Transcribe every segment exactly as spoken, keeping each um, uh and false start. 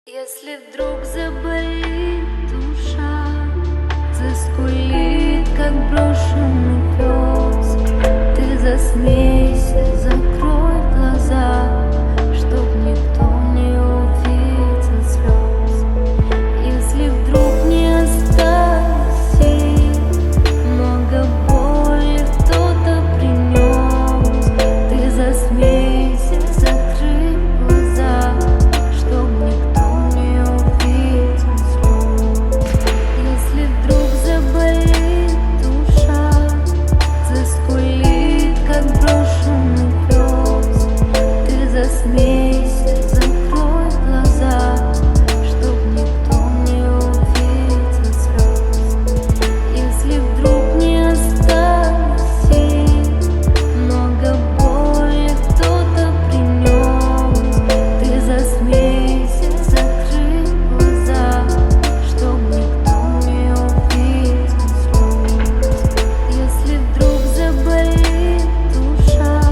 Если вдруг заболит душа, заскулит, как брошенный пес, ты засмейся, закрой глаза, чтоб никто не увидел слез. Если вдруг не осталось сил, много боли кто-то принес, ты засмейся, закрой глаза, чтоб никто не увидел слез. Если вдруг заболит душа, заскулит, как брошенный пес, ты засмейся, закрой глаза, чтоб никто не увидел слез. Если вдруг не осталось сил, много боли кто-то принес, ты засмейся, закрой глаза, чтоб никто не увидел слез. Если вдруг заболит душа,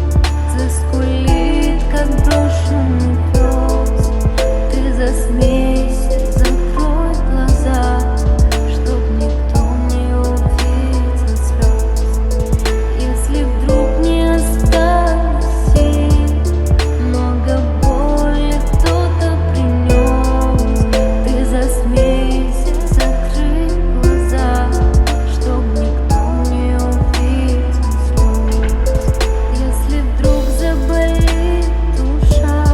заскулит, как брошенный пес, ты засмейся, закрой глаза, чтоб никто не увидел слез. Если вдруг не осталось сил, много боли кто-то принес, ты засмейся, закрой глаза, чтоб никто не увидел слез. Если вдруг заболит душа,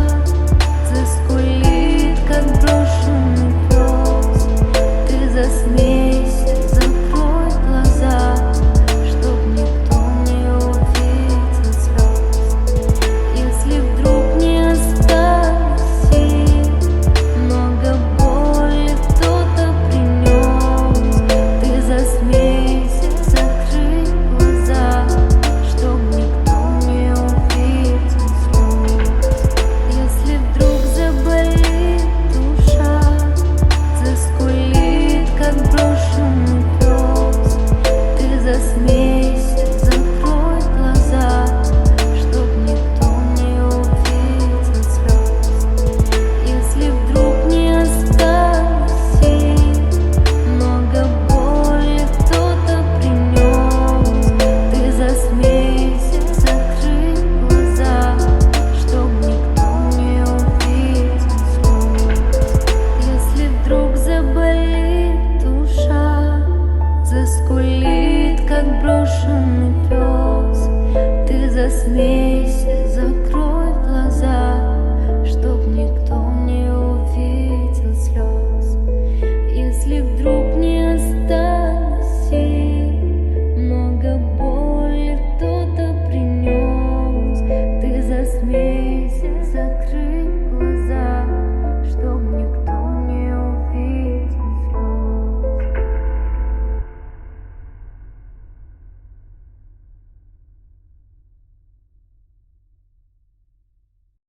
заскулит, как брошенный пес, ты засмейся, закрой глаза, чтоб никто не увидел слез. Если вдруг не осталось сил, много боли кто-то принес, ты засмейся, закрой глаза, чтоб никто не увидел слез. Если вдруг заболит душа, заскулит, как брошенный пес, ты засмейся, закрой глаза, чтоб никто не увидел слез. Если вдруг не осталось сил, много боли кто-то принес, ты засмейся, закрой глаза, чтоб никто не увидел слез. Если вдруг заболит душа, заскулит, как брошенный пес, ты засмейся,